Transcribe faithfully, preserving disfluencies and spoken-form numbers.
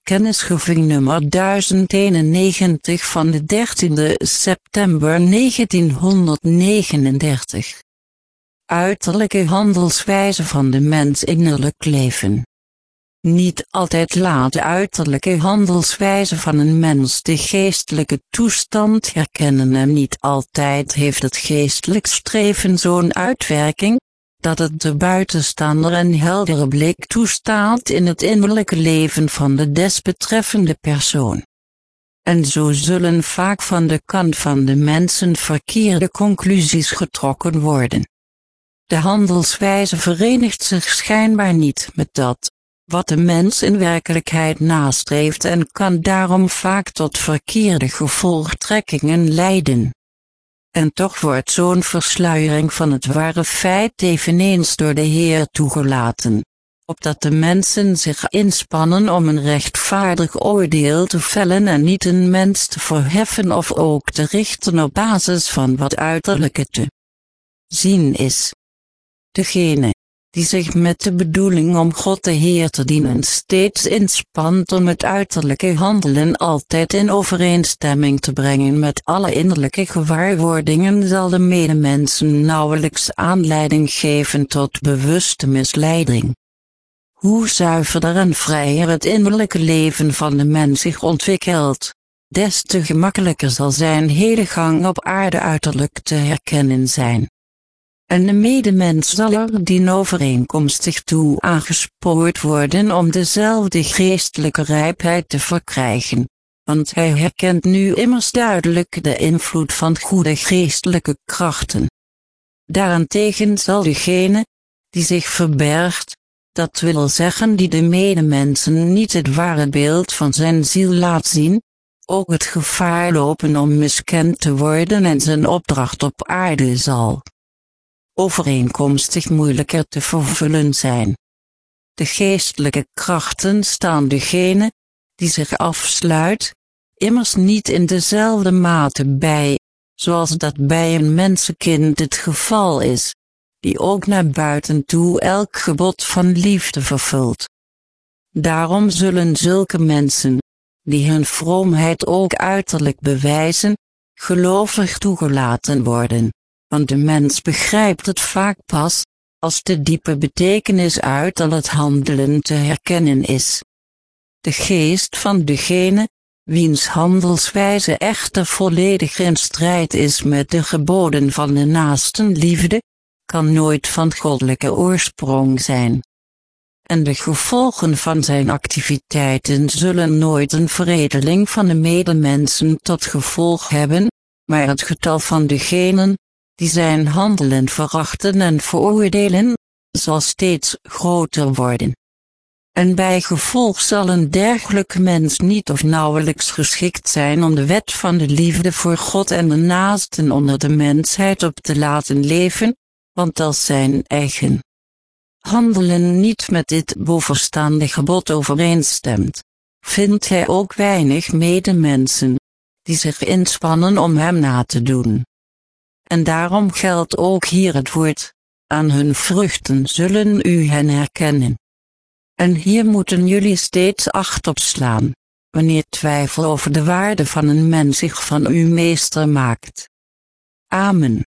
Kennisgeving nummer duizend eenennegentig van de dertiende september negentienhonderdnegenendertig. Uiterlijke handelswijze van de mens innerlijk leven. Niet altijd laat de uiterlijke handelswijze van een mens de geestelijke toestand herkennen en niet altijd heeft het geestelijk streven zo'n uitwerking, dat het de buitenstaander een heldere blik toestaat in het innerlijke leven van de desbetreffende persoon. En zo zullen vaak van de kant van de mensen verkeerde conclusies getrokken worden. De handelswijze verenigt zich schijnbaar niet met dat, wat de mens in werkelijkheid nastreeft en kan daarom vaak tot verkeerde gevolgtrekkingen leiden. En toch wordt zo'n versluiering van het ware feit eveneens door de Heer toegelaten, opdat de mensen zich inspannen om een rechtvaardig oordeel te vellen en niet een mens te verheffen of ook te richten op basis van wat uiterlijke te zien is. Degene die zich met de bedoeling om God de Heer te dienen steeds inspant om het uiterlijke handelen altijd in overeenstemming te brengen met alle innerlijke gewaarwordingen, zal de medemensen nauwelijks aanleiding geven tot bewuste misleiding. Hoe zuiverder en vrijer het innerlijke leven van de mens zich ontwikkelt, des te gemakkelijker zal zijn hele gang op aarde uiterlijk te herkennen zijn. En de medemens zal er dienovereenkomstig toe aangespoord worden om dezelfde geestelijke rijpheid te verkrijgen, want hij herkent nu immers duidelijk de invloed van goede geestelijke krachten. Daarentegen zal degene, die zich verbergt, dat wil zeggen die de medemensen niet het ware beeld van zijn ziel laat zien, ook het gevaar lopen om miskend te worden en zijn opdracht op aarde zal overeenkomstig moeilijker te vervullen zijn. De geestelijke krachten staan degene, die zich afsluit, immers niet in dezelfde mate bij, zoals dat bij een mensenkind het geval is, die ook naar buiten toe elk gebod van liefde vervult. Daarom zullen zulke mensen, die hun vroomheid ook uiterlijk bewijzen, gelovig toegelaten worden. Want de mens begrijpt het vaak pas, als de diepe betekenis uit al het handelen te herkennen is. De geest van degene, wiens handelswijze echter volledig in strijd is met de geboden van de naastenliefde, kan nooit van goddelijke oorsprong zijn. En de gevolgen van zijn activiteiten zullen nooit een veredeling van de medemensen tot gevolg hebben, maar het getal van degenen, die zijn handelen verachten en veroordelen, zal steeds groter worden. En bij gevolg zal een dergelijk mens niet of nauwelijks geschikt zijn om de wet van de liefde voor God en de naasten onder de mensheid op te laten leven, want als zijn eigen handelen niet met dit bovenstaande gebod overeenstemt, vindt hij ook weinig medemensen, die zich inspannen om hem na te doen. En daarom geldt ook hier het woord, aan hun vruchten zullen u hen herkennen. En hier moeten jullie steeds acht op slaan, wanneer twijfel over de waarde van een mens zich van uw meester maakt. Amen.